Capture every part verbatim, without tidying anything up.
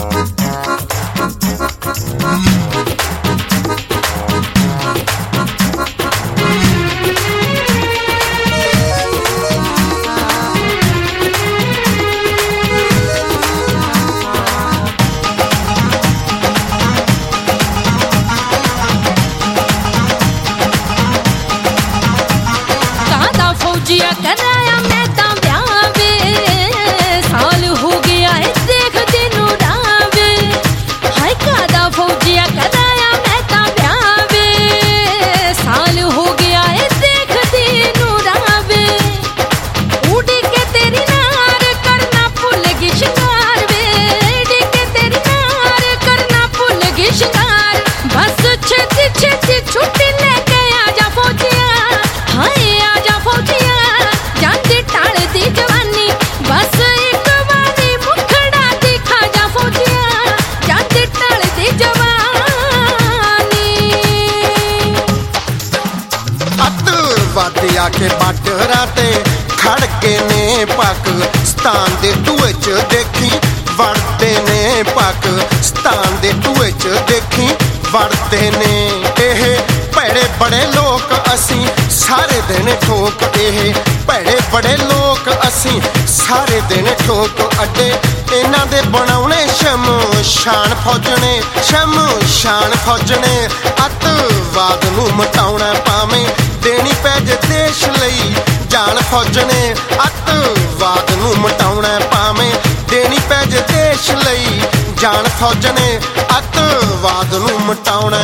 फौजिया कराया मैं ता ब्याह वे साल हो गया है देख तेनू रावे हाय कादा फौजिया कराया मैं ता ब्याह वे साल हो गया है देख तेनू रावे उड़ के तेरी नार करना भुल गई शिकार वे उड़ के तेरी नार करना भुल गई शिकार बस छेती छेती छुट्टी लेके आजा फौजिया हाय आजा फौजिया जवानी बस एक बारी मुखड़ा दिखा जा फौजिया जाते टल दी जवानी अतवादी आके बाडरा ते खड़ के ने पाकिस्तान दे टूए च देखी वड़ते ने पाकिस्तान दे टूए च देखी वड़ते ने एह भैड़े बड़े लोग असी सारे दिन ठोक एह भैड़े बड़े लोग असी सारे दिन ठोक अड्डे इन्हां दे बनाउणे शमशान फौजने शमशान फौजने अतवाद नूं मटाउणा भावें देनी पै जे देश लई जान फौजने अतवाद नूं मटाउणा भावें देनी पै जे देश लई जान फौजने अतवाद नूं मटाउणा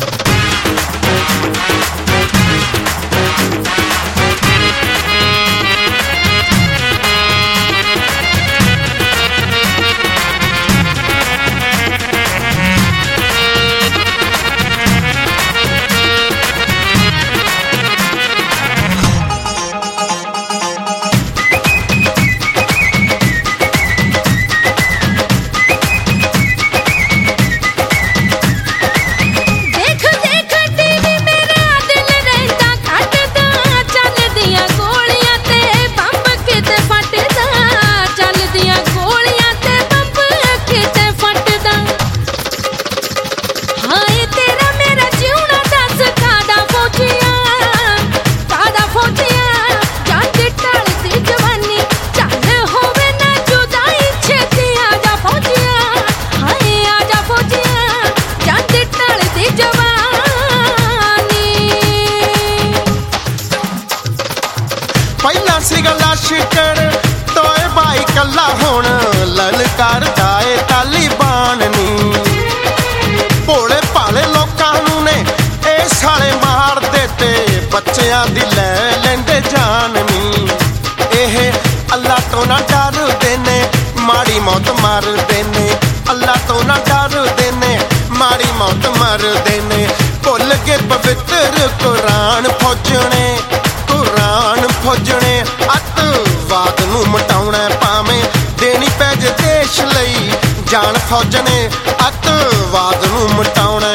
शिकर तोए भाई कला हुण ललकार जाए तालिबान नी भोले भाले लोकां नूं ने ए साले मार देते बच्चियां दी लै लैंदे जान नी एह अल्लाह तो ना डरदे ने माड़ी मौत मरदे ने अल्लाह तो ना डरदे ने माड़ी मौत मरदे ने भुल के पवित्र कुरान फौजने कुरान फौजने अतवाद नूं मटाउणा भावें देनी पै जे देश लई जान फौजने अतवाद नूं मटाउणा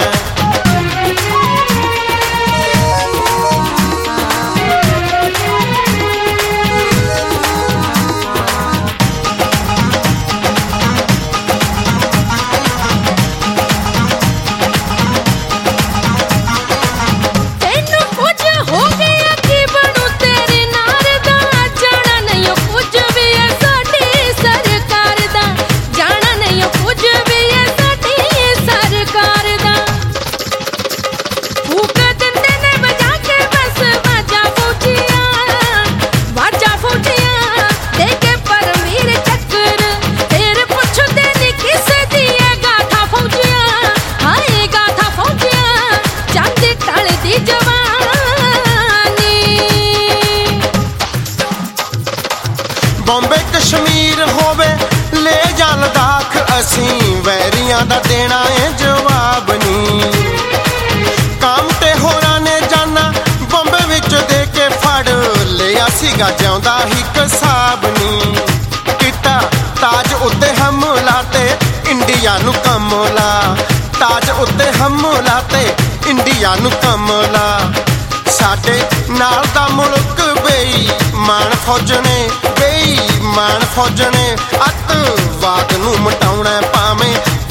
बॉम्बे कश्मीर होवे ले जा लद्दाख असी वैरियां दा देना है जवाब नी काम ते होरां ने जाना बॉम्बे विच दे के फड़ लिया सीगा जांदा ही कसाब नी किता ताज उत्ते हमला ते इंडिया नूं कमला ताज उत्ते हमला ते इंडिया नूं कमला साडे नाल दा मुल्क बेईमान फौजने बेईमान फौजने अतवाद नूं मटाउणा भावें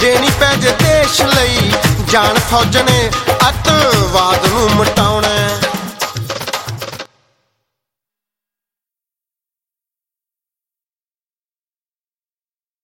ਜਾਨ ਫੌਜ ਨੇ ਅੱਤਵਾਦ ਨੂੰ ਮਿਟਾ